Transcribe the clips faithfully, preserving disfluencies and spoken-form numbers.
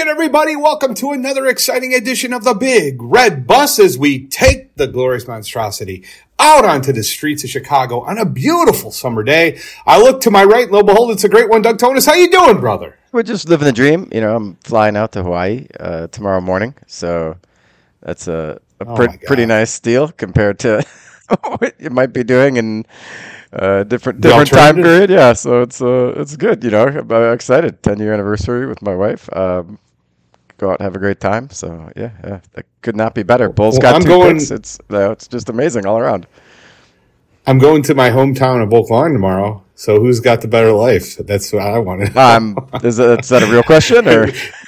again, everybody. Welcome to another exciting edition of the Big Red Bus as we take the glorious monstrosity out onto the streets of Chicago on a beautiful summer day. I look to my right, lo and behold, it's a great one. Doug Tonis, how you doing, brother? We're just living the dream. You know, I'm flying out to Hawaii uh, tomorrow morning, so that's a, a Oh pre- my God. pretty nice deal compared to what you might be doing in a different The different time alternative? period. Yeah, so it's uh, it's good. You know, I'm uh, excited. ten year anniversary with my wife. Um, go out and have a great time. So yeah, yeah, that could not be better. Bulls Well, got I'm two going- picks. It's uh, it's just amazing all around. I'm going to my hometown of Oak Lawn tomorrow, so who's got the better life? That's what I want to know. Um, is, that, is that a real question or?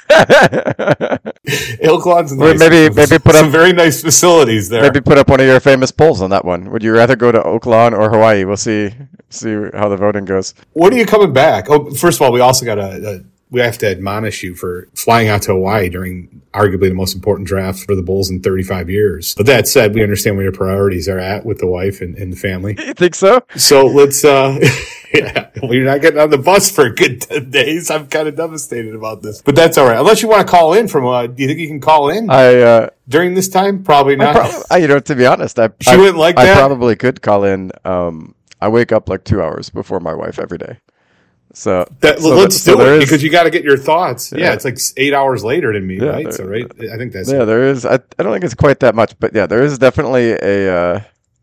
Oak Lawn's Or nice. maybe- maybe put some up- very nice facilities there. Maybe put up one of your famous polls on that one. Would you rather go to Oak Lawn or Hawaii? We'll see see how the voting goes. When are you coming back? Oh, first of all, we also got to, uh, we have to admonish you for flying out to Hawaii during arguably the most important draft for the Bulls in thirty-five years. But that said, we understand where your priorities are at with the wife and, and the family. You think so? So let's, uh, yeah, well, you're not getting on the bus for a good ten days. I'm kind of devastated about this, but that's all right. Unless you want to call in from, uh, do you think you can call in I, uh, during this time? Probably I not. prob- I, you know, to be honest, I, She I, wouldn't like I that? probably could call in. Um, I wake up like two hours before my wife every day. So, That, so let's so do there it is- because you got to get your thoughts. Yeah. Yeah. It's like eight hours later than me, Yeah, right? there- So, right. I think that's yeah, it. there is. I, I don't think it's quite that much, but yeah, there is definitely a uh,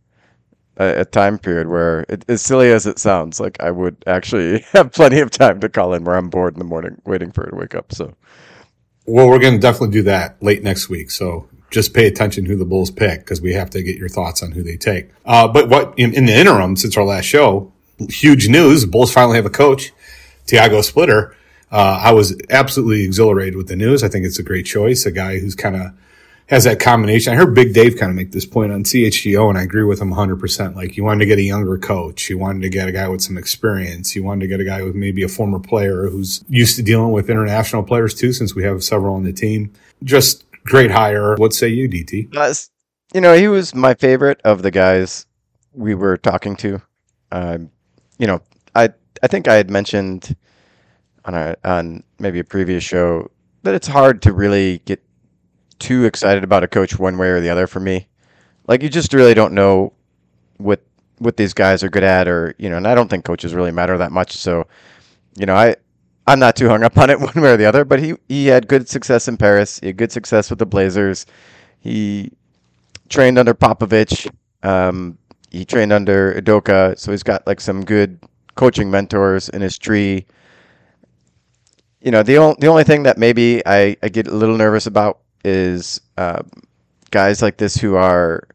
a, a time period where, it, as silly as it sounds, like I would actually have plenty of time to call in where I'm bored in the morning waiting for her to wake up. So, Well, we're going to definitely do that late next week. So just pay attention who the Bulls pick because we have to get your thoughts on who they take. Uh, but what in, in the interim, since our last show, huge news: the Bulls finally have a coach, Tiago Splitter. Uh, I was absolutely exhilarated with the news. I think it's a great choice. A guy who's kind of has that combination. I heard Big Dave kind of make this point on C H G O, and I agree with him one hundred percent. Like, you wanted to get a younger coach. You wanted to get a guy with some experience. You wanted to get a guy with maybe a former player who's used to dealing with international players too, since we have several on the team. Just great hire. What say you, D T? uh, s- you know, he was my favorite of the guys we were talking to. Um, you know, I I think I had mentioned on a on maybe a previous show that it's hard to really get too excited about a coach one way or the other for me. Like, you just really don't know what what these guys are good at, or you know, and I don't think coaches really matter that much. So, you know, I I'm not too hung up on it one way or the other. But he he had good success in Paris. He had good success with the Blazers. He trained under Popovich. Um, he trained under Udoka, so he's got like some good coaching mentors in his tree. You know, the only the only thing that maybe I, I get a little nervous about is uh, guys like this who are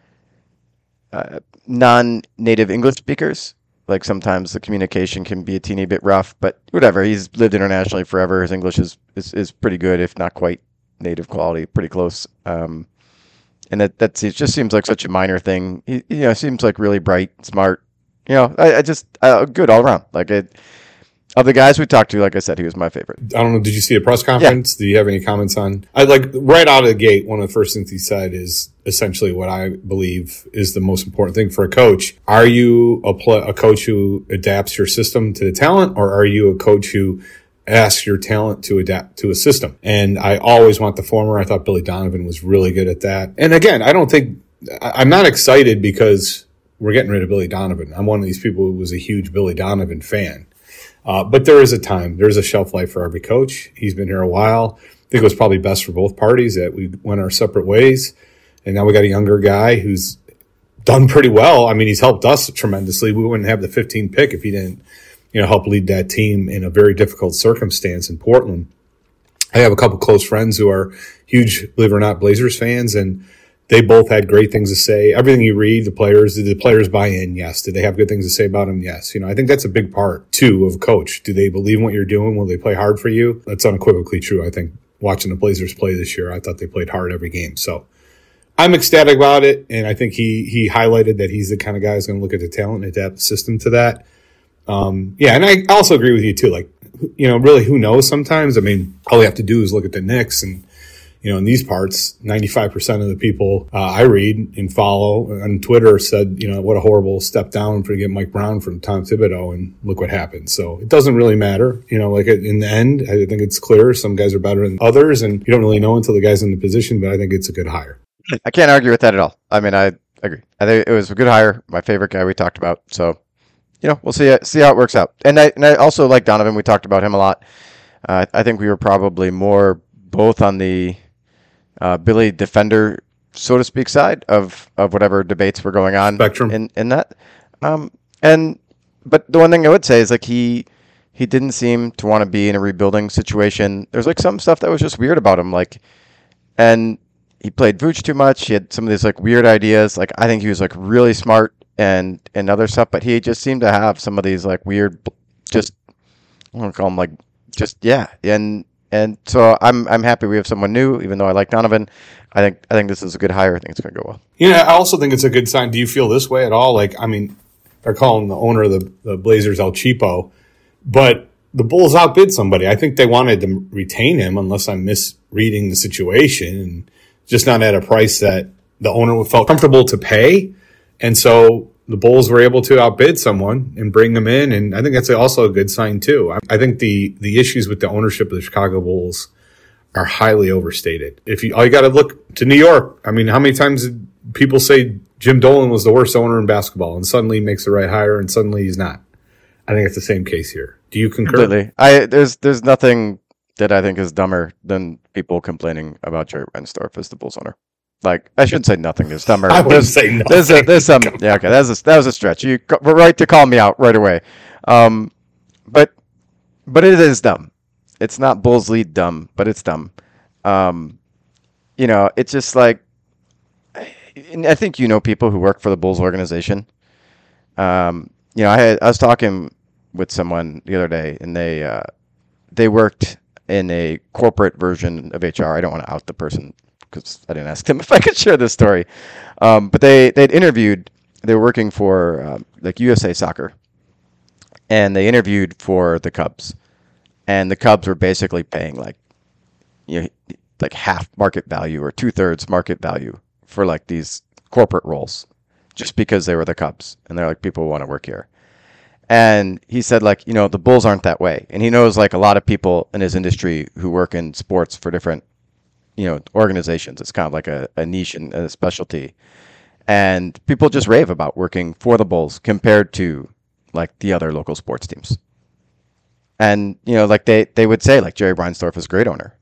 uh, non-native English speakers. Like, sometimes the communication can be a teeny bit rough, but whatever. He's lived internationally forever. His English is is, is pretty good, if not quite native quality, pretty close. Um, and that that's it just seems like such a minor thing. He you know seems like really bright, smart. You know, I, I just uh, good all around. Like, it. Of the guys we talked to, like I said, he was my favorite. I don't know. Did you see a press conference? Do you have any comments on? I like right out of the gate. One of the first things he said is essentially what I believe is the most important thing for a coach. Are you a, pl- a coach who adapts your system to the talent, or are you a coach who asks your talent to adapt to a system? And I always want the former. I thought Billy Donovan was really good at that. And again, I don't think I- I'm not excited because we're getting rid of Billy Donovan. I'm one of these people who was a huge Billy Donovan fan. Uh, but there is a time, there's a shelf life for every coach. He's been here a while. I think it was probably best for both parties that we went our separate ways. And now we got a younger guy who's done pretty well. I mean, he's helped us tremendously. We wouldn't have the fifteen pick if he didn't, you know, help lead that team in a very difficult circumstance in Portland. I have a couple close friends who are huge, believe it or not, Blazers fans, and they both had great things to say. Everything you read, the players, did the players buy in? Yes. Did they have good things to say about him? Yes. You know, I think that's a big part, too, of a coach. Do they believe in what you're doing? Will they play hard for you? That's unequivocally true. I think watching the Blazers play this year, I thought they played hard every game. So I'm ecstatic about it, and I think he he highlighted that he's the kind of guy who's going to look at the talent and adapt the system to that. Um, yeah, and I also agree with you, too. Like, you know, really, who knows sometimes? I mean, all we have to do is look at the Knicks and, you know, in these parts, ninety-five percent of the people uh, I read and follow on Twitter said, you know, what a horrible step down for to get Mike Brown from Tom Thibodeau, and look what happened. So it doesn't really matter. You know, like in the end, I think it's clear some guys are better than others, and you don't really know until the guy's in the position, but I think it's a good hire. I can't argue with that at all. I mean, I agree. I think it was a good hire. My favorite guy we talked about. So, you know, we'll see it, see how it works out. And I, and I also like Donovan. We talked about him a lot. Uh, I think we were probably more both on the uh, Billy defender, so to speak, side of, of whatever debates were going on Spectrum. in in that. Um, and but the one thing I would say is like he he didn't seem to want to be in a rebuilding situation. There's like some stuff that was just weird about him, like and. He played Vooch too much. He had some of these like weird ideas. Like I think he was like really smart and and other stuff, but he just seemed to have some of these like weird, just I don't call them like just yeah. And and so I'm I'm happy we have someone new, even though I like Donovan. I think I think this is a good hire. I think it's going to go well. Yeah, I also think it's a good sign. Do you feel this way at all? Like I mean, they're calling the owner of the, the Blazers El Cheapo, but the Bulls outbid somebody. I think they wanted to retain him, unless I'm misreading the situation. And just not at a price that the owner felt comfortable to pay. And so the Bulls were able to outbid someone and bring them in. And I think that's also a good sign too. I think the, the issues with the ownership of the Chicago Bulls are highly overstated. If you, all you got to look to New York. I mean, how many times did people say Jim Dolan was the worst owner in basketball and suddenly he makes the right hire and suddenly he's not? I think it's the same case here. Do you concur? Completely. I, there's, there's nothing that I think is dumber than people complaining about Jerry Reinsdorf as the Bulls owner. Like, I shouldn't say nothing is dumber. I wouldn't there's, say nothing. There's, a, there's some, yeah, okay, that's a, that was a stretch. You were right to call me out right away. Um, but, but it is dumb. It's not Bulls lead dumb, but it's dumb. Um, you know, it's just like, I think you know people who work for the Bulls organization. Um, you know, I had, I was talking with someone the other day, and they, uh, they worked in a corporate version of H R. I don't want to out the person because I didn't ask them if I could share this story. Um, but they, they'd interviewed, they were working for uh, like U S A Soccer, and they interviewed for the Cubs, and the Cubs were basically paying like, you know, like half market value or two thirds market value for like these corporate roles just because they were the Cubs. And they're like, people want to work here. And he said, like, you know, the Bulls aren't that way. And he knows, like, a lot of people in his industry who work in sports for different, you know, organizations. It's kind of like a, a niche and a specialty. And people just rave about working for the Bulls compared to, like, the other local sports teams. And, you know, like, they, they would say, like, Jerry Reinsdorf is a great owner.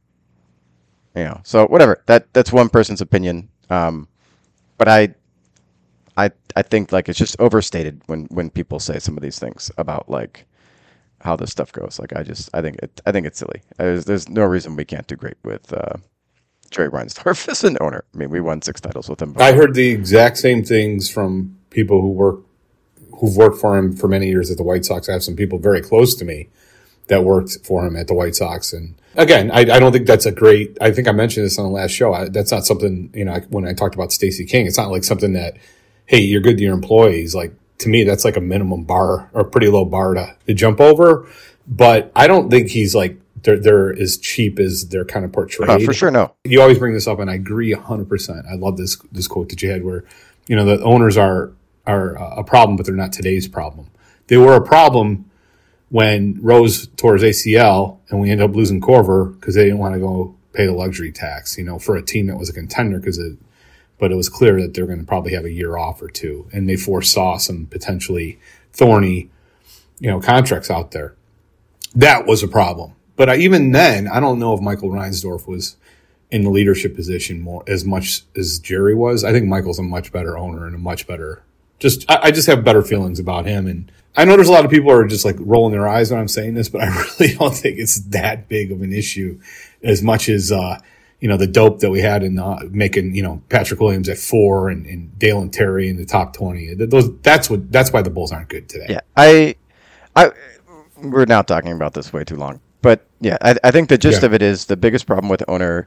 You know, so whatever. That That's one person's opinion. Um, but I... I, I think like it's just overstated when, when people say some of these things about like how this stuff goes. Like I just I think it I think it's silly. There's there's no reason we can't do great with uh, Jerry Reinsdorf as an owner. I mean, we won six titles with him before. I heard the exact same things from people who work who've worked for him for many years at the White Sox. I have some people very close to me that worked for him at the White Sox. And again, I, I don't think that's a great. I think I mentioned this on the last show. I, that's not something, you know. I, when I talked about Stacey King, it's not like something that, hey, you're good to your employees. Like, to me, that's like a minimum bar or a pretty low bar to, to jump over. But I don't think he's like, they're, they're as cheap as they're kind of portrayed. Uh, for sure, no. You always bring this up, and I agree one hundred percent. I love this this quote that you had where, you know, the owners are, are a problem, but they're not today's problem. They were a problem when Rose tore his A C L and we ended up losing Corver because they didn't want to go pay the luxury tax, you know, for a team that was a contender because it, but it was clear that they're going to probably have a year off or two, and they foresaw some potentially thorny, you know, contracts out there. That was a problem. But I, even then, I don't know if Michael Reinsdorf was in the leadership position more as much as Jerry was. I think Michael's a much better owner and a much better, just, I, I just have better feelings about him. And I know there's a lot of people who are just like rolling their eyes when I'm saying this, but I really don't think it's that big of an issue as much as, uh, you know, the dope that we had in uh, making, you know, Patrick Williams at four and, and Dale and Terry in the top twenty. Those, that's what, that's why the Bulls aren't good today. Yeah. I, I, we're now talking about this way too long, but yeah, I, I think the gist yeah. of it is the biggest problem with the owner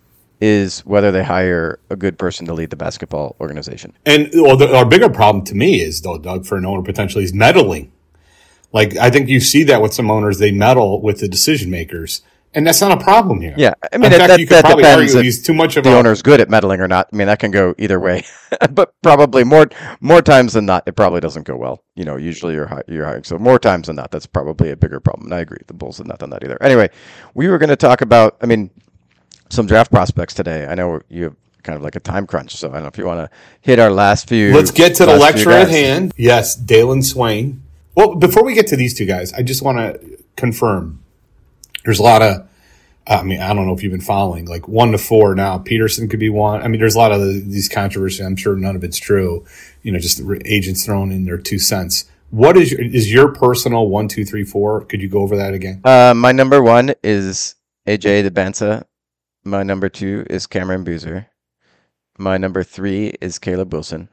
is whether they hire a good person to lead the basketball organization. And well, the, our bigger problem to me is, though, Doug, for an owner potentially is meddling. Like, I think you see that with some owners, they meddle with the decision makers. And that's not a problem here. Yeah, I mean, in it, fact, that, you could that probably depends argue if he's too much of the a owner's good at meddling or not. I mean, that can go either way. But probably more more times than not, it probably doesn't go well. You know, usually you're hi- you're hiring. So more times than not, that's probably a bigger problem. And I agree, the Bulls have not done that either. Anyway, we were going to talk about, I mean, some draft prospects today. I know you have kind of like a time crunch, so I don't know if you want to hit our last few. Let's get to the last few lecture at guys. hand. Yes, Dalen Swain. Well, before we get to these two guys, I just want to confirm. There's a lot of, I mean, I don't know if you've been following, like one to four now. Peterson could be one. I mean, there's a lot of the, these controversies. I'm sure none of it's true. You know, just the agents throwing in their two cents. What is your, is your personal one, two, three, four? Could you go over that again? Uh, my number one is A J DeBanza. My number two is Cameron Boozer. My number three is Caleb Wilson.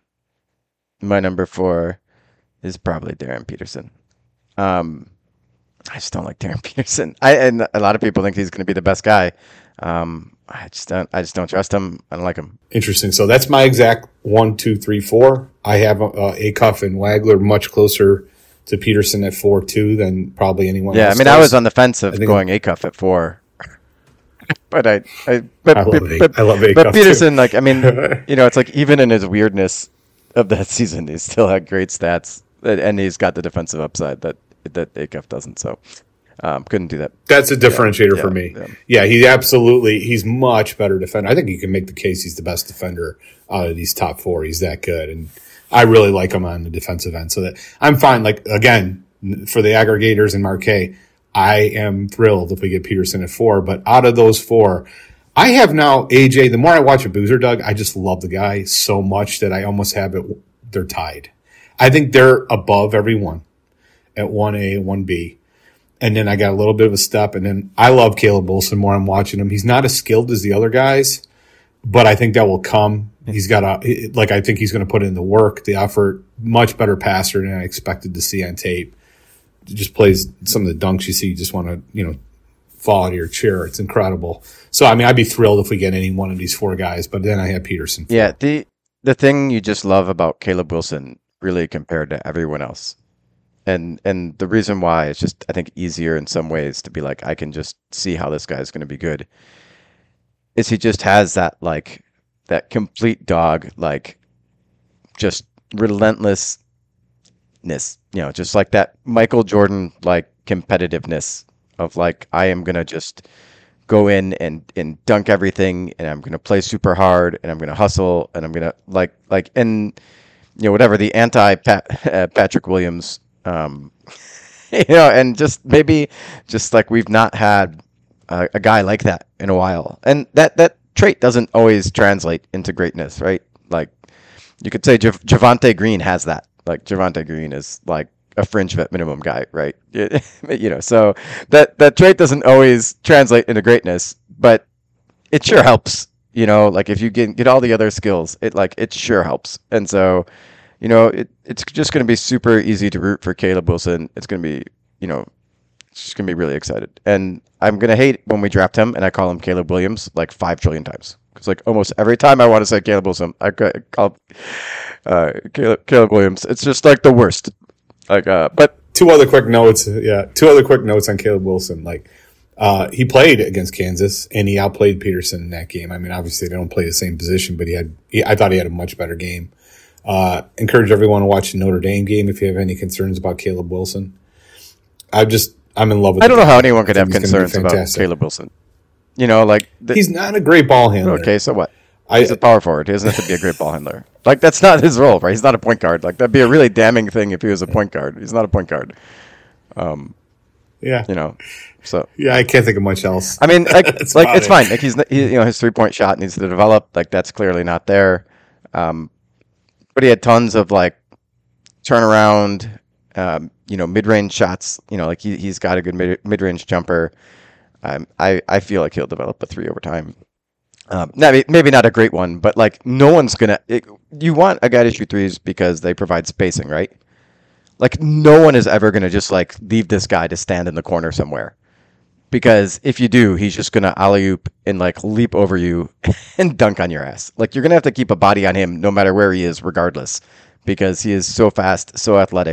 My number four is probably Darren Peterson. Um, I just don't like Darren Peterson. I and a lot of people think he's going to be the best guy. Um, I just don't. I just don't trust him. I don't like him. Interesting. So that's my exact one, two, three, four. I have uh, Acuff and Wagler much closer to Peterson at four two than probably anyone Yeah, else. I mean, does. I was on the fence of I think- going Acuff at four. But I, I, but, I love but, A- but, I love Acuff, but too. Peterson, like, I mean, you know, it's like even in his weirdness of that season, he still had great stats, and he's got the defensive upside that that Acuff doesn't. So, um, couldn't do that. That's a differentiator Yeah, for yeah, me. yeah. Yeah, he absolutely, he's much better defender. I think you can make the case he's the best defender out of these top four. He's that good. And I really like him on the defensive end. So that I'm fine. Like, again, for the aggregators and Marquet, I am thrilled if we get Peterson at four. But out of those four, I have now A J. The more I watch a Boozer, Doug, I just love the guy so much that I almost have it. They're tied. I think they're above everyone at one A and one B. And then I got a little bit of a step. And then I love Caleb Wilson more. I'm watching him. He's not as skilled as the other guys, but I think that will come. He's got a, like, I think he's going to put in the work, the effort, much better passer than I expected to see on tape. Just plays some of the dunks you see. You just want to, you know, fall out of your chair. It's incredible. So, I mean, I'd be thrilled if we get any one of these four guys, but then I have Peterson. Yeah, the the thing you just love about Caleb Wilson, really compared to everyone else, and and the reason why it's just I think easier in some ways to be like I can just see how this guy is going to be good, is he just has that like that complete dog like just relentlessness, you know, just like that Michael Jordan like competitiveness of like I am gonna just go in and, and dunk everything, and I'm gonna play super hard, and I'm gonna hustle, and I'm gonna like like and you know whatever the anti Pat, uh, Patrick Williams, um, you know, and just maybe just like we've not had a, a guy like that in a while, and that that trait doesn't always translate into greatness, right? Like you could say Jav- Javonte Green has that. Like Javonte Green is like a fringe vet minimum guy, right? You know, so that that trait doesn't always translate into greatness, but it sure helps. You know, like if you get get all the other skills, it like it sure helps. And so, you know, it it's just going to be super easy to root for Caleb Wilson. It's going to be, you know, it's just going to be really excited. And I'm going to hate when we draft him and I call him Caleb Williams like five trillion times. Because like almost every time I want to say Caleb Wilson, I call uh, Caleb, Caleb Williams. It's just like the worst. Like, uh, but Two other quick notes. Yeah, two other quick notes on Caleb Wilson. Like, uh, he played against Kansas and he outplayed Peterson in that game. I mean, obviously they don't play the same position, but he had. He, I thought he had a much better game. Uh, encourage everyone to watch the Notre Dame game if you have any concerns about Caleb Wilson. I just, I'm in love with. I don't the know guy. how anyone could I have think he's gonna be concerns about fantastic. Caleb Wilson. You know, like the, He's not a great ball handler. okay, so what? I, He's a power forward. He doesn't have to be a great ball handler. Like that's not his role, right? He's not a point guard. Like that'd be a really damning thing if he was a point guard. He's not a point guard. Um, yeah, you know, so yeah, I can't think of much else. I mean, like, That's like about it's it. fine. Like he's, he, you know, his three point shot needs to develop. Like that's clearly not there. Um, but he had tons of like turnaround, um, you know, mid range shots. You know, like he he's got a good mid mid range jumper. Um, I I feel like he'll develop a three over time. Um, maybe maybe not a great one, but like no one's gonna. It, you want a guy to shoot threes because they provide spacing, right? Like no one is ever gonna just like leave this guy to stand in the corner somewhere. Because if you do, he's just gonna alley oop and like leap over you and dunk on your ass. Like you're gonna have to keep a body on him no matter where he is, regardless, because he is so fast, so athletic,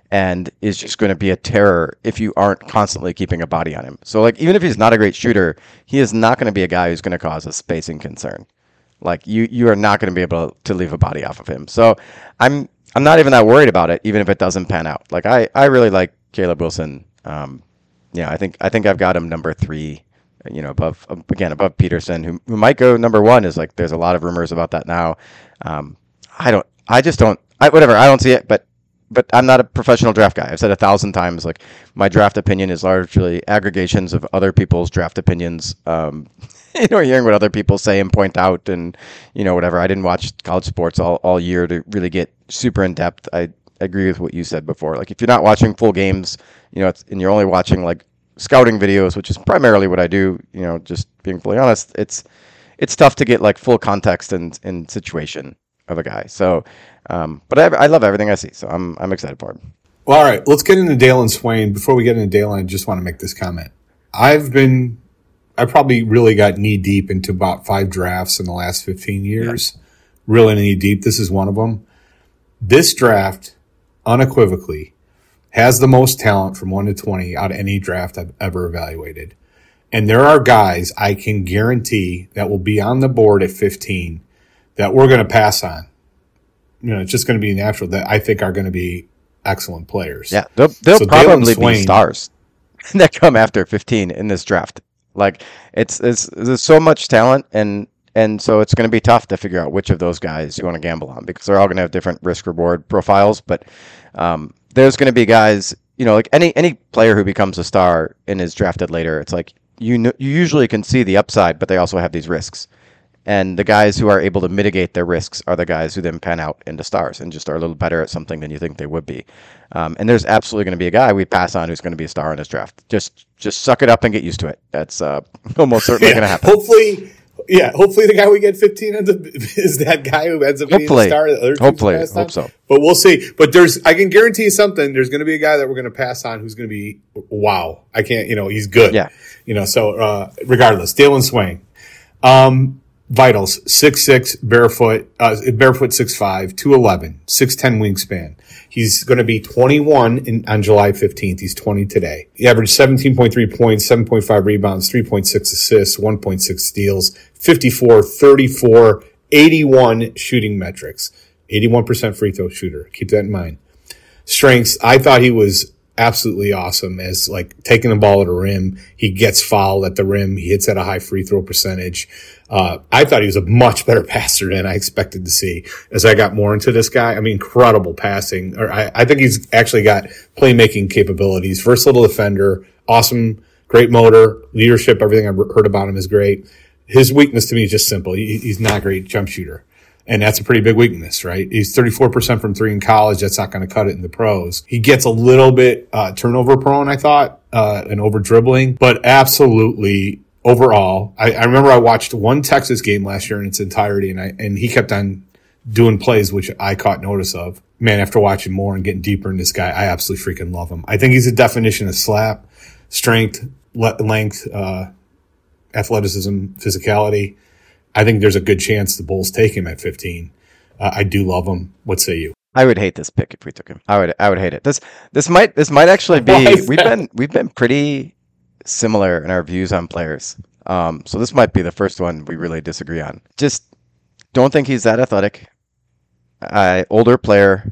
and is just going to be a terror if you aren't constantly keeping a body on him. So like even if he's not a great shooter, he is not going to be a guy who's going to cause a spacing concern. Like you, you are not going to be able to leave a body off of him. So I'm I'm not even that worried about it, even if it doesn't pan out. Like I, I really like Caleb Wilson. Um, yeah, I think I think I've got him number three. You know, above again above Peterson, who who might go number one. Is like there's a lot of rumors about that now. Um, I don't. I just don't. I, whatever. I don't see it, but. But I'm not a professional draft guy. I've said a thousand times, like my draft opinion is largely aggregations of other people's draft opinions. Um, you know, hearing what other people say and point out, and you know, whatever. I didn't watch college sports all, all year to really get super in depth. I agree with what you said before. Like if you're not watching full games, you know, it's, and you're only watching like scouting videos, which is primarily what I do. You know, just being fully honest, it's it's tough to get like full context and, and situation of a guy. So. Um, but I, I love everything I see, so I'm I'm excited for him. Well, all right, let's get into Dalen Swain. Before we get into Dalen, I just want to make this comment. I've been, I probably really got knee deep into about five drafts in the last fifteen years. Yeah. Really knee deep. This is one of them. This draft, unequivocally, has the most talent from one to twenty out of any draft I've ever evaluated. And there are guys I can guarantee that will be on the board at fifteen that we're going to pass on. You know, it's just going to be natural that I think are going to be excellent players. Yeah, they'll, they'll so probably Swain, be stars that come after fifteen in this draft. Like it's, it's there's so much talent, and and so it's going to be tough to figure out which of those guys you want to gamble on because they're all going to have different risk reward profiles. But um, there's going to be guys, you know, like any any player who becomes a star and is drafted later. It's like you know, you usually can see the upside, but they also have these risks. And the guys who are able to mitigate their risks are the guys who then pan out into stars and just are a little better at something than you think they would be. Um, and there's absolutely going to be a guy we pass on who's going to be a star in this draft. Just just suck it up and get used to it. That's uh, almost certainly yeah, going to happen. Hopefully, yeah. Hopefully, the guy we get fifteen ends up, is that guy who ends up hopefully, being a star. That other hopefully, I hope so. But we'll see. But there's, I can guarantee you something. There's going to be a guy that we're going to pass on who's going to be wow. I can't, you know, he's good. Yeah. You know, so uh, regardless, Dalen Swain. Um, Vitals, six six, barefoot, uh, barefoot six five, two eleven, six ten wingspan. He's going to be twenty-one in, on July fifteenth. He's twenty today. He averaged seventeen point three points, seven point five rebounds, three point six assists, one point six steals, fifty-four, thirty-four, eighty-one shooting metrics. eighty-one percent free throw shooter. Keep that in mind. Strengths, I thought he was absolutely awesome as like taking the ball at the rim. He gets fouled at the rim. He hits at a high free throw percentage. Uh, I thought he was a much better passer than I expected to see as I got more into this guy. I mean, incredible passing. Or I, I think he's actually got playmaking capabilities, versatile defender, awesome, great motor, leadership. Everything I've heard about him is great. His weakness to me is just simple. He, he's not a great jump shooter. And that's a pretty big weakness, right? He's thirty-four percent from three in college. That's not going to cut it in the pros. He gets a little bit uh, turnover prone, I thought, uh, and over dribbling, but absolutely overall. I, I remember I watched one Texas game last year in its entirety, and I and he kept on doing plays, which I caught notice of. Man, after watching more and getting deeper in this guy, I absolutely freaking love him. I think he's a definition of slap, strength, le- length, uh, athleticism, physicality. I think there's a good chance the Bulls take him at fifteen. Uh, I do love him. What say you? I would hate this pick if we took him. I would. I would hate it. This. This might. This might actually be. We've been. We've been pretty similar in our views on players. Um. So this might be the first one we really disagree on. Just don't think he's that athletic. Uh, older player.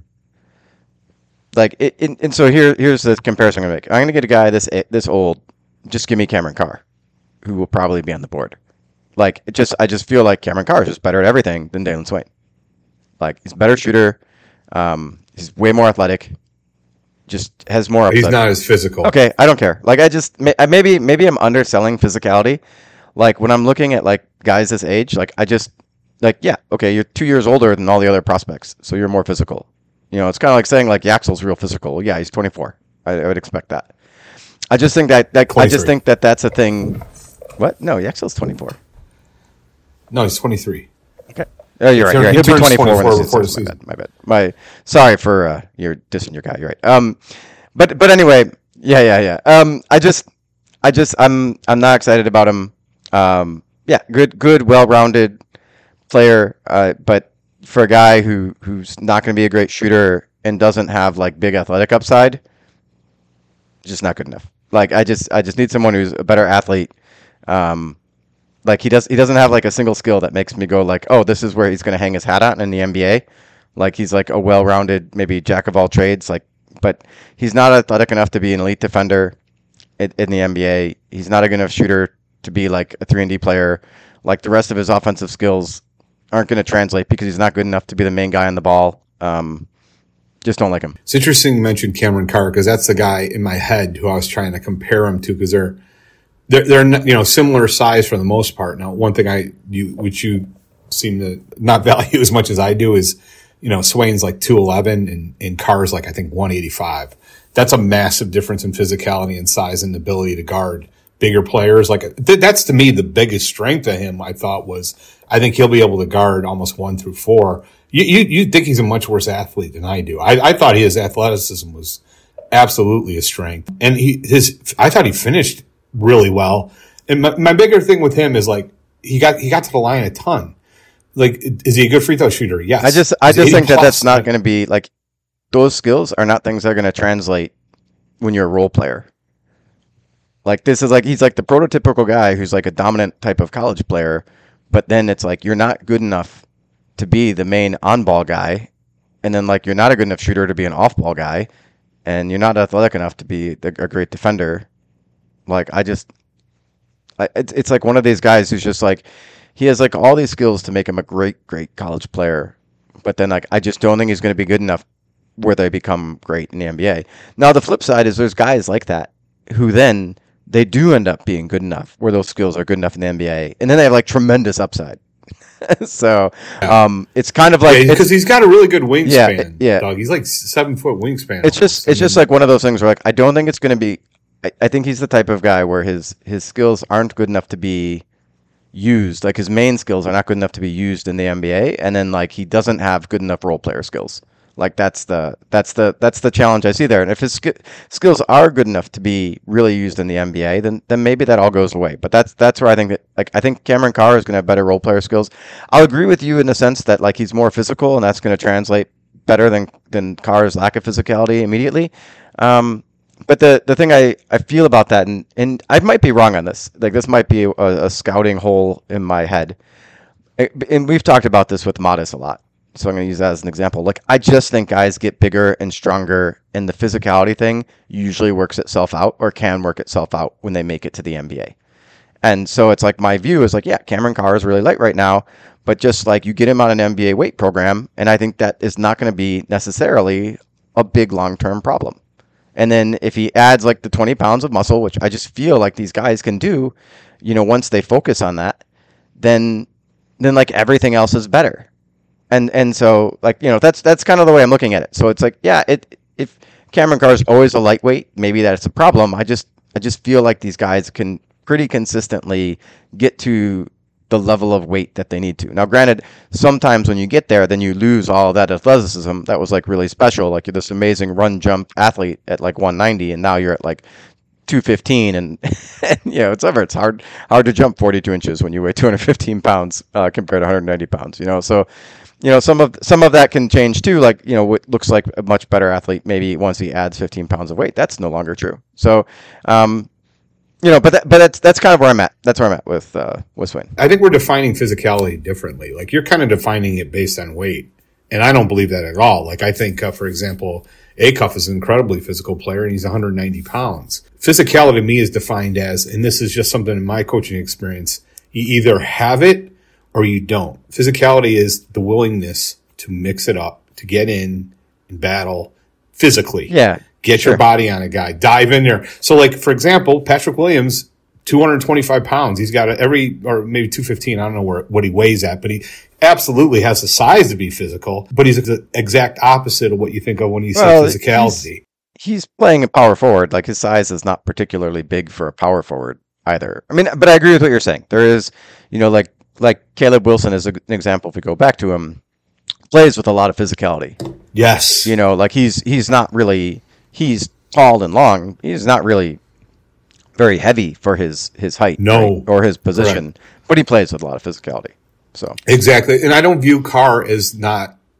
Like it. it and so here. Here's the comparison I'm gonna make. I'm gonna get a guy this this old. Just give me Cameron Carr, who will probably be on the board. Like, it just, I just feel like Cameron Carr is just better at everything than Dalen Swain. Like, he's a better shooter. Um, he's way more athletic. Just has more upside. He's not as physical. Okay, I don't care. Like, I just, maybe, maybe I'm underselling physicality. Like, when I'm looking at, like, guys this age, like, I just, like, yeah, okay, you're two years older than all the other prospects, so you're more physical. You know, it's kind of like saying, like, Yaxel's real physical. Yeah, he's twenty-four. I, I would expect that. I just think that, that I just think that that's a thing. What? No, Yaxel's twenty-four. No, he's twenty-three. Okay. Oh, you're right. You're right. He'll be twenty-four when the season starts. My bad. My bad. My sorry for uh, you're dissing your guy. You're right. Um, but but anyway, yeah, yeah, yeah. Um, I just, I just, I'm, I'm not excited about him. Um, yeah, good, good, well-rounded player. Uh, but for a guy who who's not going to be a great shooter and doesn't have like big athletic upside, just not good enough. Like I just I just need someone who's a better athlete. Um, like he does he doesn't have like a single skill that makes me go like, oh, this is where he's going to hang his hat on in the N B A. Like he's like a well-rounded, maybe jack of all trades. Like, but he's not athletic enough to be an elite defender in, in the N B A. He's not a good enough shooter to be like a three and D player. Like the rest of his offensive skills aren't going to translate because he's not good enough to be the main guy on the ball. Um, just don't like him. It's interesting you mentioned Cameron Carr because that's the guy in my head who I was trying to compare him to because they're they're they're you know similar size for the most part. Now, one thing I you which you seem to not value as much as I do is you know Swain's like two eleven and and Carr's like I think one eighty-five. That's a massive difference in physicality and size and ability to guard bigger players. Like th- that's to me the biggest strength of him. I thought was I think he'll be able to guard almost one through four. You you, you think he's a much worse athlete than I do. I, I thought his athleticism was absolutely a strength, and he his I thought he finished really well. And my, my bigger thing with him is like he got he got to the line a ton. Like is he a good free throw shooter? Yes. I just I just think that that's not going to be like those skills are not things that are going to translate when you're a role player. Like this is like he's like the prototypical guy who's like a dominant type of college player, but then it's like you're not good enough to be the main on-ball guy, and then like you're not a good enough shooter to be an off-ball guy, and you're not athletic enough to be the, a great defender. Like I just, I, it's it's like one of these guys who's just like he has like all these skills to make him a great great college player, but then like I just don't think he's going to be good enough where they become great in the N B A. Now the flip side is there's guys like that who then they do end up being good enough where those skills are good enough in the N B A, and then they have like tremendous upside. so um, it's kind of like because yeah, he's got a really good wingspan. Yeah, yeah. Dog. He's like seven foot wingspan. It's just it's just like one of those things where like I don't think it's going to be. I, I think he's the type of guy where his his skills aren't good enough to be used. Like his main skills are not good enough to be used in the N B A, and then like he doesn't have good enough role player skills. Like that's the that's the that's the challenge I see there. And if his sk- skills are good enough to be really used in the N B A, then then maybe that all goes away. But that's that's where I think that like I think Cameron Carr is going to have better role player skills. I'll agree with you in the sense that like he's more physical, and that's going to translate better than than Carr's lack of physicality immediately. Um, but the the thing I, I feel about that, and and I might be wrong on this. Like this might be a, a scouting hole in my head. And we've talked about this with Modest a lot. So I'm going to use that as an example. Like, I just think guys get bigger and stronger, and the physicality thing usually works itself out or can work itself out when they make it to the N B A. And so it's like my view is like, yeah, Cameron Carr is really light right now, but just like you get him on an N B A weight program, and I think that is not going to be necessarily a big long-term problem. And then if he adds like the twenty pounds of muscle, which I just feel like these guys can do, you know, once they focus on that, then then like everything else is better. And and so like you know that's that's kind of the way I'm looking at it. So it's like yeah, it if Cameron Carr is always a lightweight, maybe that's a problem. I just I just feel like these guys can pretty consistently get to the level of weight that they need to. Now, granted, sometimes when you get there, then you lose all of that athleticism that was like really special. Like you're this amazing run jump athlete at like one ninety, and now you're at like two fifteen, and, and you know it's ever it's hard hard to jump forty-two inches when you weigh two hundred fifteen pounds uh, compared to one hundred ninety pounds. You know, so. You know, some of some of that can change too. Like, you know, what looks like a much better athlete, maybe once he adds fifteen pounds of weight, that's no longer true. So, um, you know, but that, but that's that's kind of where I'm at. That's where I'm at with uh, with Swain. I think we're defining physicality differently. Like, you're kind of defining it based on weight, and I don't believe that at all. Like, I think, uh, for example, Acuff is an incredibly physical player, and he's one hundred ninety pounds. Physicality to me is defined as, and this is just something in my coaching experience, you either have it or you don't. Physicality is the willingness to mix it up, to get in and battle physically. Yeah. Get sure. your body on a guy. Dive in there. So, like, for example, Patrick Williams, two hundred twenty-five pounds. He's got a, every, or maybe two fifteen. I don't know where what he weighs at, but he absolutely has the size to be physical. But he's the exact opposite of what you think of when you well, say physicality. He's, he's playing a power forward. Like, his size is not particularly big for a power forward either. I mean, but I agree with what you're saying. There is, you know, like, Like Caleb Wilson is an example. If we go back to him, plays with a lot of physicality. Yes, you know, like he's he's not really he's tall and long. He's not really very heavy for his his height, no, right? Or his position. Correct. But he plays with a lot of physicality. So exactly, and I don't view Carr as not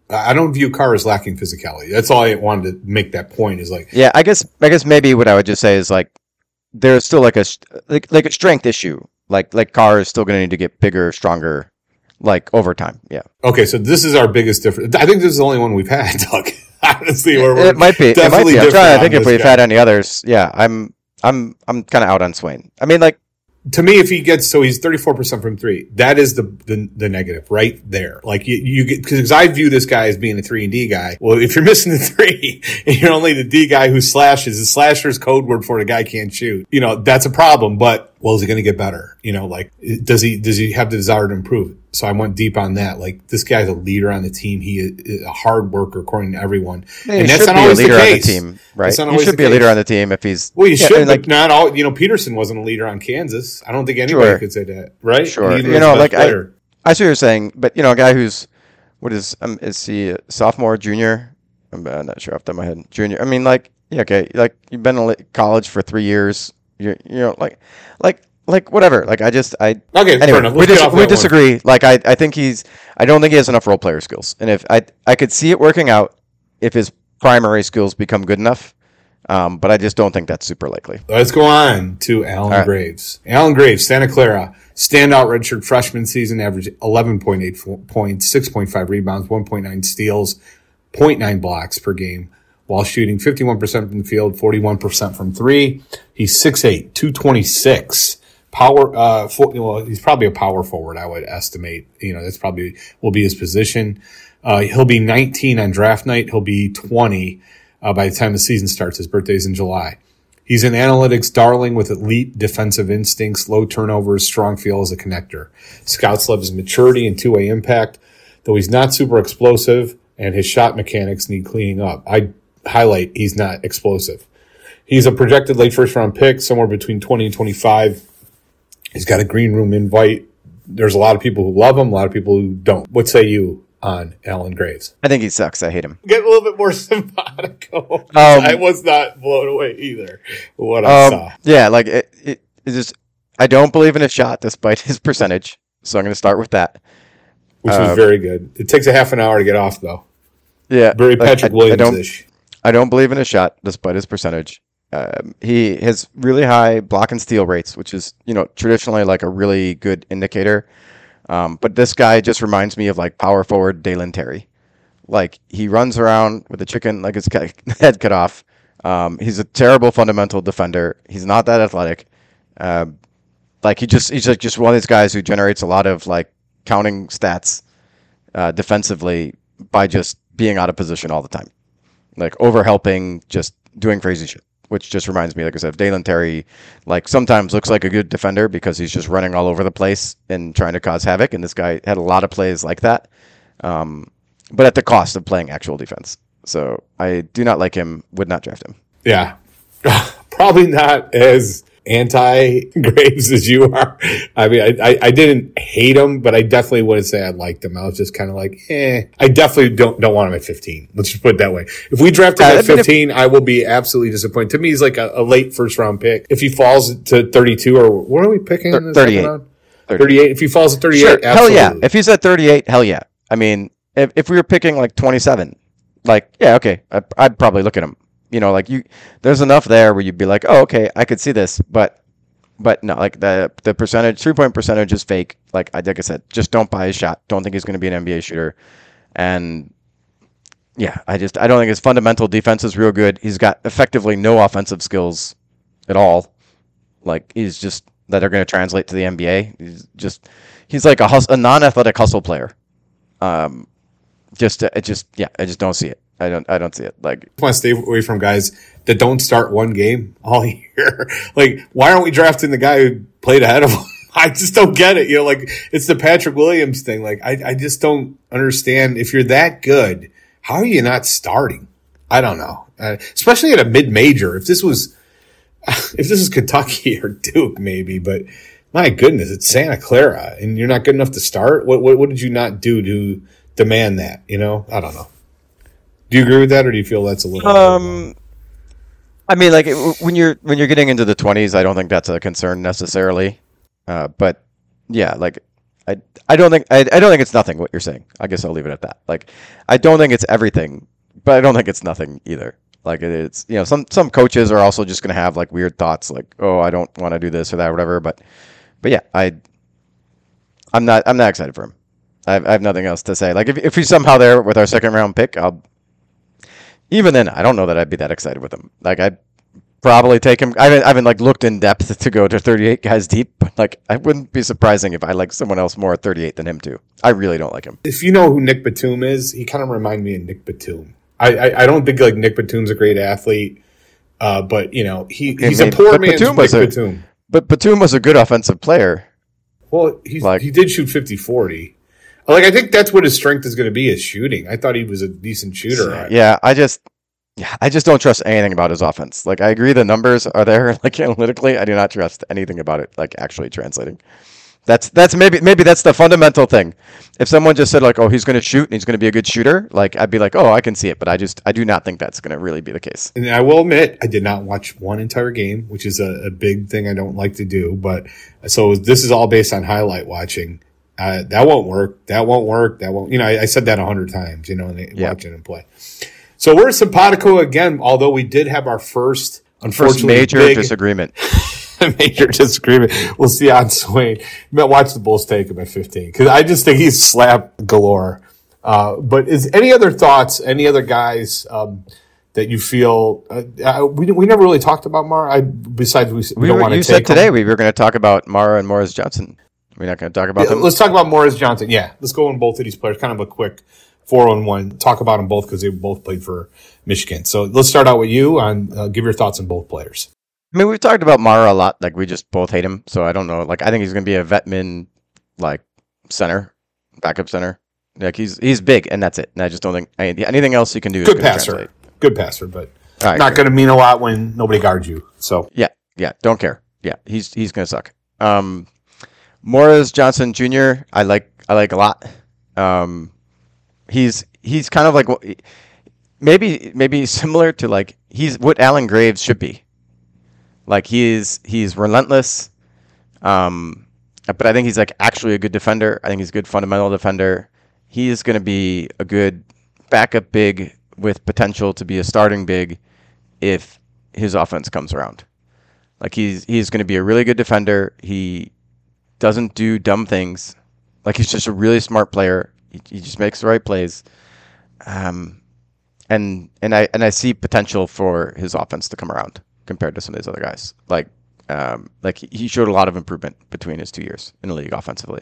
I don't view Carr as lacking physicality. That's all I wanted to make that point is like, yeah, I guess I guess maybe what I would just say is like there's still like a like like a strength issue. Like like Carr is still going to need to get bigger, stronger, like over time. Yeah. Okay, so this is our biggest difference. I think this is the only one we've had, Doug. Honestly, where we're It might be. It might definitely be. I'm different trying to on think if this we've guy. had any others. Yeah, I'm I'm I'm kind of out on Swain. I mean, like To me, if he gets so he's thirty-four percent from three, that is the the, the negative right there. Like you, you get because I view this guy as being a three and D guy. Well, if you're missing the three and you're only the D guy who slashes, the slasher is code word for the guy can't shoot. You know that's a problem. But well, is he going to get better? You know, like does he does he have the desire to improve? So I went deep on that. Like this guy's a leader on the team. He is a hard worker according to everyone, he and that's should not be a always the leader on the case. team, right? That's not He always should the be a leader case. on the team if he's Well, you yeah, should, and, but like not all. You know, Peterson wasn't a leader on Kansas. I don't think anybody Sure. could say that, right? Sure. Neither You was know, the like, best I- player. I see what you're saying, but you know, a guy who's what is um is he a sophomore, junior? I'm uh, not sure off the top of my head. Junior. I mean, like yeah, okay, like you've been in li- college for three years. You're you know like like like whatever. Like I just I Okay, fair anyway enough. we Let's get dis- off we that one. disagree. Like I I think he's I don't think he has enough role player skills, and if I I could see it working out if his primary skills become good enough. Um, but I just don't think that's super likely. Let's go on to Alan All right. Graves. Alan Graves, Santa Clara, standout redshirt freshman season, average eleven point eight points, six point five rebounds, one point nine steals, zero point nine blocks per game, while shooting fifty-one percent from the field, forty-one percent from three. He's six eight, two twenty-six. Power, uh, for, well, he's probably a power forward, I would estimate. You know, that's probably will be his position. Uh, he'll be nineteen on draft night. He'll be twenty uh, by the time the season starts. His birthday's in July. He's an analytics darling with elite defensive instincts, low turnovers, strong feel as a connector. Scouts love his maturity and two-way impact, though he's not super explosive and his shot mechanics need cleaning up. I highlight he's not explosive. He's a projected late first-round pick, somewhere between twenty and twenty-five. He's got a green room invite. There's a lot of people who love him, a lot of people who don't. What say you on Alan Graves? I think he sucks. I hate him. Get a little bit more simpatico. I was not blown away either with what I Um, saw. yeah, like it, it, it just I don't believe in his shot despite his percentage. So I'm going to start with that. Which uh, was very good. It takes a half an hour to get off, though. Yeah, Very like, Patrick I, I don't Williams-ish. I don't believe in his shot despite his percentage. Um, he has really high block and steal rates, which is you know traditionally like a really good indicator. Um, but this guy just reminds me of like power forward Dalen Terry. Like he runs around with a chicken like his ca- head cut off. Um, he's a terrible fundamental defender. He's not that athletic. Um, like he just he's like just one of these guys who generates a lot of like counting stats uh, defensively by just being out of position all the time, like over helping, just doing crazy shit. Which just reminds me, like I said, of Dalen Terry. Like sometimes looks like a good defender because he's just running all over the place and trying to cause havoc. And this guy had a lot of plays like that, um, but at the cost of playing actual defense. So I do not like him. Would not draft him. Yeah. Probably not as anti-Graves as you are. I mean, I, I, I didn't hate him, but I definitely wouldn't say I liked him. I was just kind of like, eh. I definitely don't don't want him at fifteen. Let's just put it that way. If we draft him Uh, I at mean, if- fifteen, I will be absolutely disappointed. To me, he's like a, a late first-round pick. If he falls to thirty-two, or what are we picking in the thirty-eight. second round? thirty-eight. If he falls to thirty-eight, Sure, absolutely. hell yeah. If he's at thirty-eight, hell yeah. I mean, if if we were picking like twenty-seven, like yeah, okay, I'd, I'd probably look at him. You know, like you, there's enough there where you'd be like, oh, okay, I could see this, but, but no, like the the percentage, three point percentage is fake. Like I like I said, just don't buy his shot. Don't think he's going to be an N B A shooter, and yeah, I just I don't think his fundamental defense is real good. He's got effectively no offensive skills at all. Like he's just that are going to translate to the N B A. He's just he's like a hus- a non-athletic hustle player. Um, just it just yeah, I just don't see it. I don't I don't see it. Like I want to stay away from guys that don't start one game all year. Like, why aren't we drafting the guy who played ahead of him? I just don't get it. You know, like it's the Patrick Williams thing. Like, I, I just don't understand. If you're that good, how are you not starting? I don't know. Uh, especially at a mid-major. If this was, if this is Kentucky or Duke, maybe, but my goodness, it's Santa Clara, and you're not good enough to start. What what, what did you not do to demand that? You know, I don't know. Do you agree with that, or do you feel that's a little? um, I mean, like it, when you're when you're getting into the twenties, I don't think that's a concern necessarily. Uh, but yeah, like I, I don't think I, I don't think it's nothing what you're saying. I guess I'll leave it at that. Like, I don't think it's everything, but I don't think it's nothing either. Like it's, you know, some some coaches are also just gonna have like weird thoughts, like, oh, I don't want to do this or that or whatever. But but yeah, I I'm not I'm not excited for him. I have, I have nothing else to say. Like if if he's somehow there with our second round pick, I'll even then I don't know that I'd be that excited with him. Like I'd probably take him. I haven't I haven't like looked in depth to go to thirty-eight guys deep, but like I wouldn't be surprising if I like someone else more at thirty-eight than him too. I really don't like him. If you know who Nick Batum is, he kind of reminds me of Nick Batum. I, I, I don't think like Nick Batum's a great athlete, uh, but you know he, he's I mean, a poor man's Batum Nick a, Batum. But Batum was a good offensive player. Well, he's, like, he did shoot fifty forty. Like I think that's what his strength is going to be is shooting. I thought he was a decent shooter. Yeah, I just yeah I just don't trust anything about his offense. Like I agree the numbers are there like analytically. I do not trust anything about it like actually translating. That's that's maybe maybe that's the fundamental thing. If someone just said like, oh, he's going to shoot and he's going to be a good shooter, like I'd be like, oh, I can see it, but I just I do not think that's going to really be the case. And I will admit, I did not watch one entire game, which is a, a big thing I don't like to do. But so this is all based on highlight watching. Uh, that won't work. That won't work. That won't. You know, I, I said that a hundred times. You know, and yeah. watching him play. So we're simpatico again. Although we did have our first, unfortunately, first major big, disagreement. Major disagreement. We'll see on Swain. Watch the Bulls take him at fifteen because I just think he's slap galore. Uh, but is any other thoughts? Any other guys um, that you feel uh, we we never really talked about Mara? I besides we, we, we don't were, want to. You take said today him. we were going to talk about Mara and Morris Johnson. We're not going to talk about yeah, them. Let's talk about Morris Johnson. Yeah, let's go on both of these players. Kind of a quick four on one. Talk about them both because they both played for Michigan. So let's start out with you and uh, give your thoughts on both players. I mean, we've talked about Mara a lot. Like, we just both hate him. So I don't know. Like, I think he's going to be a Vetman, like, center, backup center. Like, he's he's big, and that's it. And I just don't think anything else he can do Good is passer. Translate. Good passer, but right, not going to mean a lot when nobody guards you. So yeah, yeah, don't care. Yeah, he's he's going to suck. Um, Morris Johnson Junior, I like I like a lot. Um, he's he's kind of like maybe maybe similar to like he's what Alan Graves should be. Like he's he's relentless, um, but I think he's like actually a good defender. I think he's a good fundamental defender. He is going to be a good backup big with potential to be a starting big if his offense comes around. Like he's he's going to be a really good defender. He doesn't do dumb things. Like he's just a really smart player. He, he just makes the right plays. Um, and and I and I see potential for his offense to come around compared to some of these other guys. Like, um, like he showed a lot of improvement between his two years in the league offensively.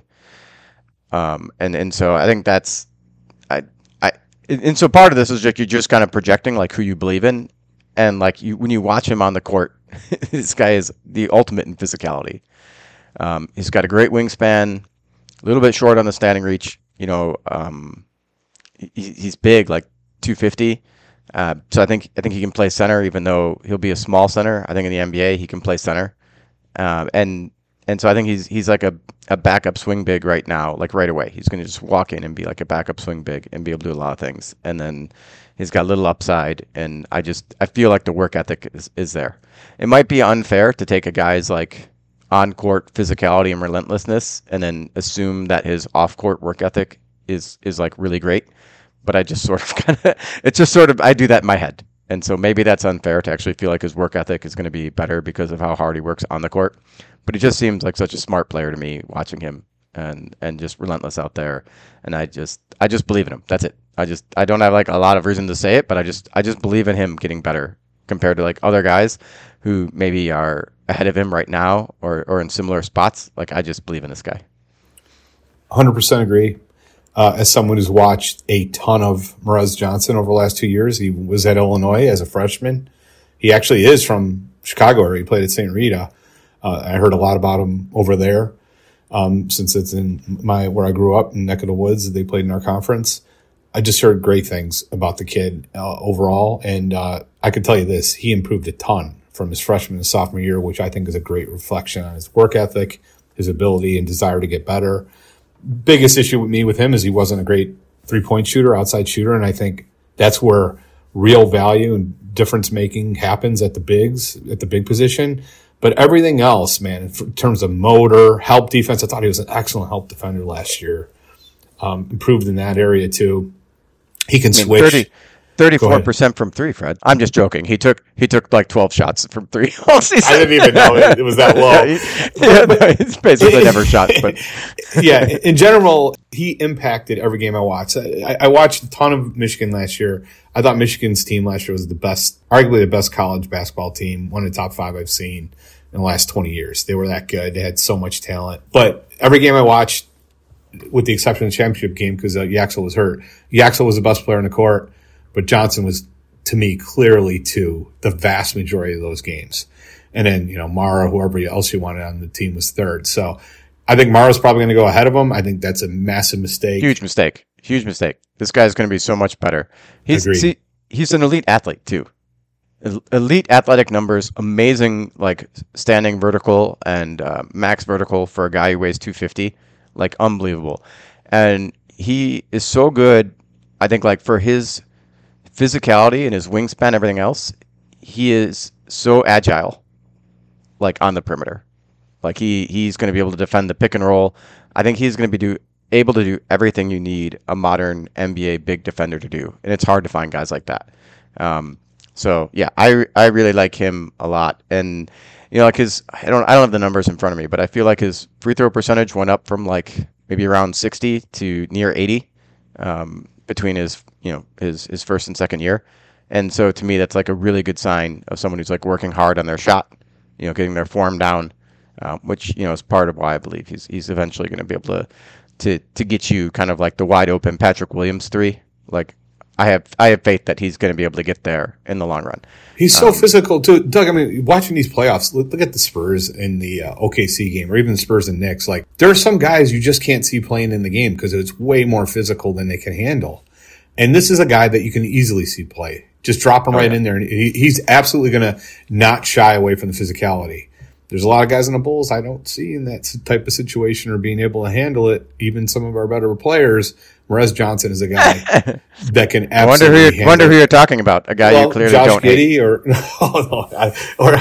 Um, and, and so I think that's, I, I, and so part of this is like you're just kind of projecting like who you believe in, and like you when you watch him on the court, this guy is the ultimate in physicality. Um, he's got a great wingspan, a little bit short on the standing reach. You know, um, he, he's big, like two fifty. Uh, so I think I think he can play center, even though he'll be a small center. I think in the N B A he can play center, uh, and and so I think he's he's like a, a backup swing big right now, like right away. He's going to just walk in and be like a backup swing big and be able to do a lot of things. And then he's got a little upside, and I just I feel like the work ethic is, is there. It might be unfair to take a guy's like on court physicality and relentlessness and then assume that his off court work ethic is is like really great. But I just sort of kind of, it's just sort of, I do that in my head. And so maybe that's unfair to actually feel like his work ethic is going to be better because of how hard he works on the court. But he just seems like such a smart player to me watching him and, and just relentless out there. And I just, I just believe in him. That's it. I just, I don't have like a lot of reason to say it, but I just, I just believe in him getting better compared to like other guys who maybe are ahead of him right now or, or in similar spots. Like I just believe in this guy. one hundred percent agree. Uh, as someone who's watched a ton of Morris Johnson over the last two years, he was at Illinois as a freshman. He actually is from Chicago, where he played at Saint Rita. Uh, I heard a lot about him over there um, since it's in my where I grew up in neck of the woods. They played in our conference. I just heard great things about the kid uh, overall, and uh, I can tell you this: he improved a ton from his freshman and sophomore year, which I think is a great reflection on his work ethic, his ability and desire to get better. Biggest issue with me with him is he wasn't a great three-point shooter, outside shooter, and I think that's where real value and difference making happens at the bigs, at the big position. But everything else, man, in terms of motor, help defense, I thought he was an excellent help defender last year. Um, improved in that area too. He can I mean, switch. thirty, thirty-four percent from three, Fred. I'm just joking. He took he took like twelve shots from three all season. I didn't even know it, it was that low. yeah, he, yeah, no, he's basically never shot. But yeah, in general, he impacted every game I watched. I, I watched a ton of Michigan last year. I thought Michigan's team last year was the best, arguably the best college basketball team, one of the top five I've seen in the last twenty years. They were that good. They had so much talent. But every game I watched, with the exception of the championship game, because uh, Yaxel was hurt, Yaxel was the best player on the court, but Johnson was, to me, clearly, too, the vast majority of those games. And then, you know, Mara, whoever else you wanted on the team, was third. So I think Mara's probably going to go ahead of him. I think that's a massive mistake. Huge mistake. Huge mistake. This guy's going to be so much better. He's see, he's an elite athlete, too. Elite athletic numbers, amazing, like, standing vertical and uh, max vertical for a guy who weighs two fifty. Like, unbelievable. And he is so good, I think, like, for his physicality and his wingspan, everything else, he is so agile, like, on the perimeter. Like, he, he's going to be able to defend the pick and roll. I think he's going to be do, able to do everything you need a modern N B A big defender to do. And it's hard to find guys like that. Um, so, yeah, I, I really like him a lot. And, you know, like his, I don't, I don't have the numbers in front of me, but I feel like his free throw percentage went up from like maybe around sixty to near eighty um, between his, you know, his, his first and second year. And so to me, that's like a really good sign of someone who's like working hard on their shot, you know, getting their form down, uh, which, you know, is part of why I believe he's, he's eventually going to be able to, to, to get you kind of like the wide open Patrick Williams three. Like, I have I have faith that he's going to be able to get there in the long run. He's so um, physical too, Doug. I mean, watching these playoffs, look, look at the Spurs in the uh, O K C game, or even the Spurs and Knicks. Like, there are some guys you just can't see playing in the game because it's way more physical than they can handle. And this is a guy that you can easily see play. Just drop him oh, right yeah. in there, and he, he's absolutely going to not shy away from the physicality. There's a lot of guys in the Bulls I don't see in that type of situation or being able to handle it. Even some of our better players. Morez Johnson is a guy that can absolutely I wonder who you're, handle wonder who you're talking about. A guy well, you clearly Josh don't Giddey hate. Or, no, no, I, or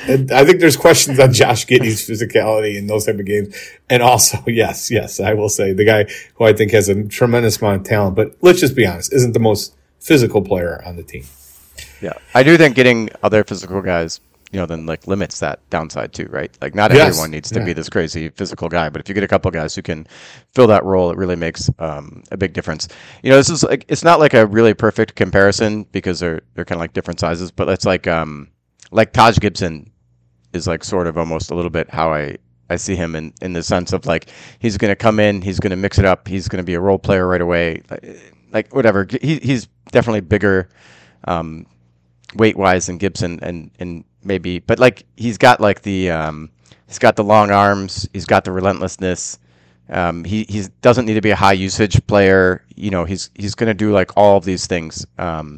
I think there's questions on Josh Giddey's physicality in those type of games. And also, yes, yes, I will say the guy who I think has a tremendous amount of talent, but let's just be honest, isn't the most physical player on the team. Yeah, I do think getting other physical guys, you know, then like limits that downside too, right? Like not yes. everyone needs to yeah. be this crazy physical guy, but if you get a couple guys who can fill that role, it really makes um, a big difference. You know, this is like, it's not like a really perfect comparison because they're they're kind of like different sizes, but it's like um like Taj Gibson is like sort of almost a little bit how I I see him in in the sense of like he's going to come in, he's going to mix it up, he's going to be a role player right away, like, like whatever. He he's definitely bigger um, weight wise than Gibson and and. Maybe, but like he's got like the um, he's got the long arms, he's got the relentlessness. Um, he he doesn't need to be a high usage player. You know, he's he's going to do like all of these things. Um,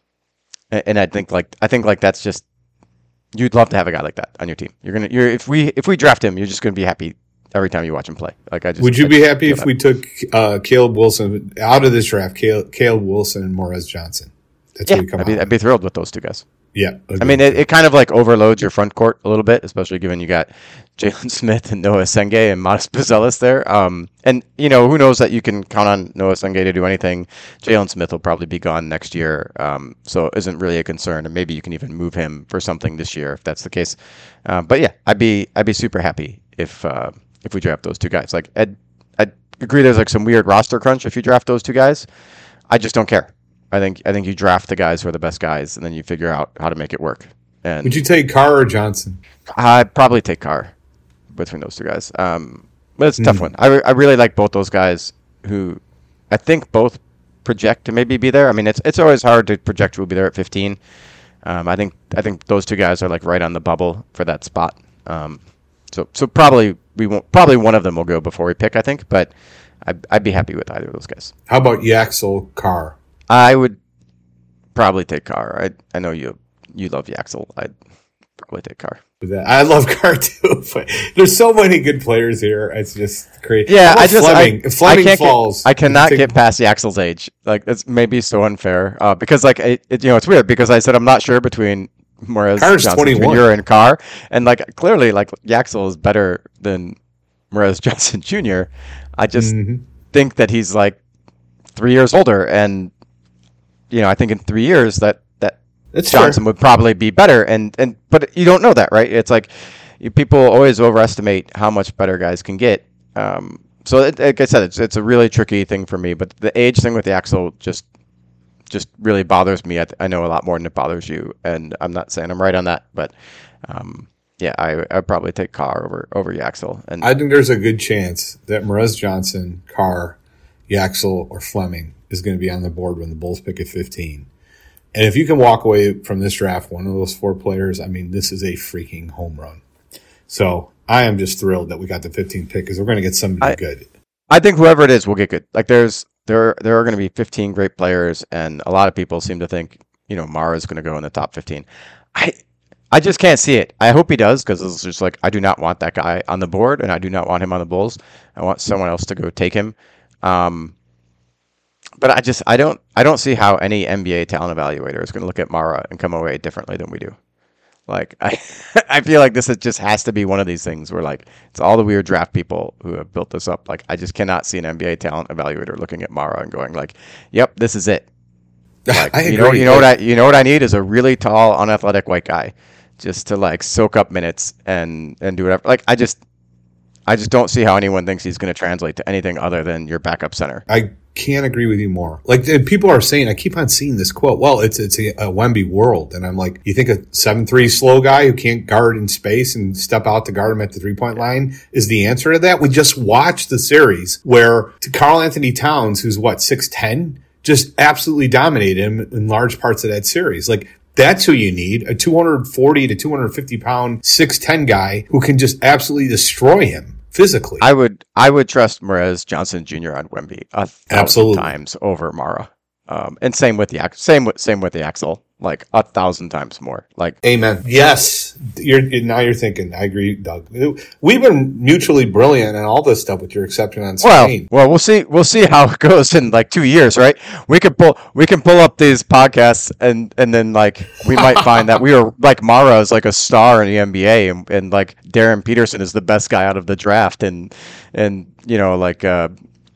and, and I think like I think like that's just you'd love to have a guy like that on your team. You're gonna you're if we if we draft him, you're just going to be happy every time you watch him play. Like I just would you I be just happy if we took uh, Caleb Wilson out of this draft? Caleb, Caleb Wilson and Morez Johnson. That's yeah, what we come I'd be, out I'd be thrilled with those two guys. Yeah. I mean, it, it kind of like overloads your front court a little bit, especially given you got Jalen Smith and Noah Senge and Modest Buzelis there. Um, and, you know, who knows that you can count on Noah Senge to do anything. Jalen Smith will probably be gone next year, um, so it isn't really a concern. And maybe you can even move him for something this year if that's the case. Uh, but, yeah, I'd be I'd be super happy if uh, if we draft those two guys. Like, I'd, I'd agree there's like some weird roster crunch if you draft those two guys. I just don't care. I think I think you draft the guys who are the best guys, and then you figure out how to make it work. And would you take Carr or Johnson? I'd probably take Carr between those two guys. Um, but it's a tough mm. one. I, re- I really like both those guys who I think both project to maybe be there. I mean, it's it's always hard to project who will be there at fifteen. Um, I think I think those two guys are like right on the bubble for that spot. Um, so so probably we won't probably one of them will go before we pick. I think, but I'd, I'd be happy with either of those guys. How about Yaxel Carr? I would probably take Carr. I I know you you love Yaxel. I'd probably take Carr. I love Carr too, but there's so many good players here. It's just crazy. Yeah, I just Fleming, I, Fleming I can't falls. Get, I cannot take, get past Yaxel's age. Like it's maybe so unfair uh, because like it, it, you know it's weird because I said I'm not sure between Morez Carr's Johnson twenty-one. Junior and Carr, and like clearly, like Yaxel is better than Morez Johnson Junior I just mm-hmm. think that he's like three years older, and you know, I think in three years that that it's Johnson fair. would probably be better, and and but you don't know that, right? It's like you, people always overestimate how much better guys can get. Um, so, it, like I said, it's it's a really tricky thing for me, but the age thing with Yaxel just. just really bothers me. I, I know a lot more than it bothers you, and I'm not saying I'm right on that, but um, yeah, I I'd probably take Carr over over Yaxel. And I think there's a good chance that Morez Johnson, Carr, Yaxel, or Fleming is going to be on the board when the Bulls pick at fifteen. And if you can walk away from this draft, one of those four players, I mean, this is a freaking home run. So I am just thrilled that we got the fifteenth pick because we're going to get somebody I, good. I think whoever it is will get good. Like there's. There, there are going to be fifteen great players, and a lot of people seem to think, you know, Mara is going to go in the top fifteen. I, I just can't see it. I hope he does, because it's just like I do not want that guy on the board, and I do not want him on the Bulls. I want someone else to go take him. Um, but I just, I don't, I don't see how any N B A talent evaluator is going to look at Mara and come away differently than we do. Like I, I feel like this is just has to be one of these things where like it's all the weird draft people who have built this up. Like I just cannot see an N B A talent evaluator looking at Mara and going like, "Yep, this is it." Like, I you know, agree. you know what I, you know what I need is a really tall, unathletic white guy, just to like soak up minutes and and do whatever. Like I just, I just don't see how anyone thinks he's going to translate to anything other than your backup center. I can't agree with you more. Like people are saying, I keep on seeing this quote. Well, it's it's a, a Wemby world, and I'm like, you think a seven three slow guy who can't guard in space and step out to guard him at the three point line is the answer to that? We just watched the series where Karl Anthony Towns, who's what six ten, just absolutely dominated him in large parts of that series. Like that's who you need, a two forty to two fifty pound six ten guy who can just absolutely destroy him. Physically, I would I would trust Morez Johnson Junior on Wemby a thousand Absolutely. times over Mara, um, and same with the same with same with the Axel, like a thousand times more. Like, amen. Yes, you're now you're thinking. I agree, Doug. We've been mutually brilliant and all this stuff, with your exception on Spain. Well, well, we'll see. We'll see how it goes in like two years, right? We could pull we can pull up these podcasts, and and then like we might find that we were like Mara is like a star in the N B A, and, and like Darren Peterson is the best guy out of the draft, and and you know like. Uh,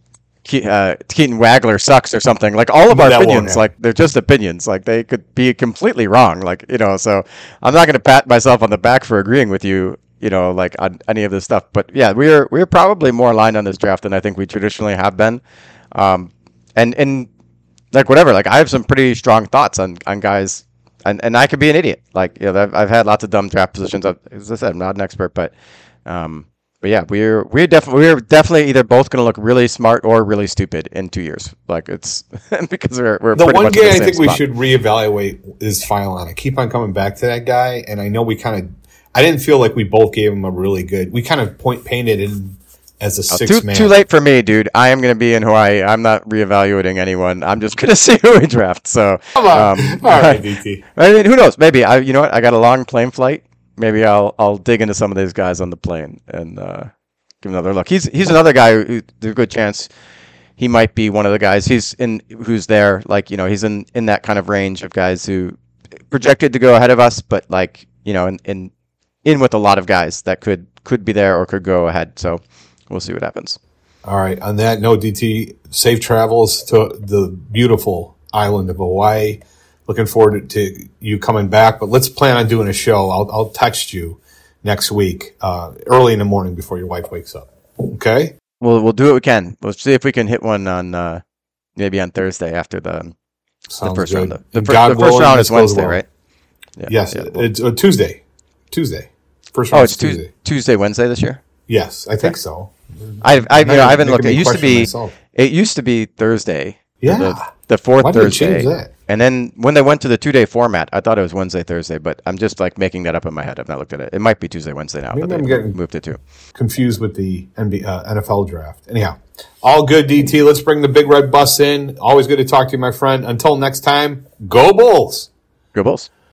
Ke- uh, Keaton Wagler sucks or something. Like all of our That opinions, like they're just opinions. Like they could be completely wrong. Like you know, so I'm not going to pat myself on the back for agreeing with you. You know, like on any of this stuff. But yeah, we're we're probably more aligned on this draft than I think we traditionally have been. Um, and and like whatever. Like I have some pretty strong thoughts on on guys, and and I could be an idiot. Like you know, I've, I've had lots of dumb draft positions. As I said, I'm not an expert, but. Um, But yeah, we're we're definitely we're definitely either both going to look really smart or really stupid in two years. Like it's because we're we're the pretty one much guy in the I same think we spot. should reevaluate is Philon. I keep on coming back to that guy, and I know we kind of I didn't feel like we both gave him a really good. We kind of point painted him as a Oh, six too man. too late for me, dude. I am going to be in Hawaii. I'm not reevaluating anyone. I'm just going to see who we draft. So Come on, um, all right, D T. I mean, who knows? Maybe I. You know what? I got a long plane flight. Maybe I'll I'll dig into some of these guys on the plane and. Uh, Give another look. He's he's another guy who there's a good chance he might be one of the guys. He's in who's there. Like you know, he's in, in that kind of range of guys who projected to go ahead of us, but like you know, in in, in with a lot of guys that could could be there or could go ahead. So we'll see what happens. All right. On that note, D T, safe travels to the beautiful island of Hawaii. Looking forward to you coming back. But let's plan on doing a show. I'll I'll text you next week, uh, early in the morning before your wife wakes up. Okay? We'll we'll do what we can. We'll see if we can hit one on uh, maybe on Thursday after the, the first good. round. The, And fir- God the first willing, round this is goes Wednesday, well. right? Yeah, Yes, yeah, it- well- it's uh, Tuesday. Tuesday. First oh, round it's is Tu- Tuesday. Tuesday, Wednesday this year. Yes, I think so. I I you know I haven't Making looked. me It used to question be myself. it used to be Thursday. Yeah. The, the fourth Why did they Thursday. change that? And then when they went to the two day format, I thought it was Wednesday, Thursday, but I'm just like making that up in my head. I've not looked at it. It might be Tuesday, Wednesday now, Maybe but I'm they getting- moved it to. Confused with the N B A, uh, N F L draft. Anyhow, all good, D T. Let's bring the big red bus in. Always good to talk to you, my friend. Until next time, go Bulls. Go Bulls.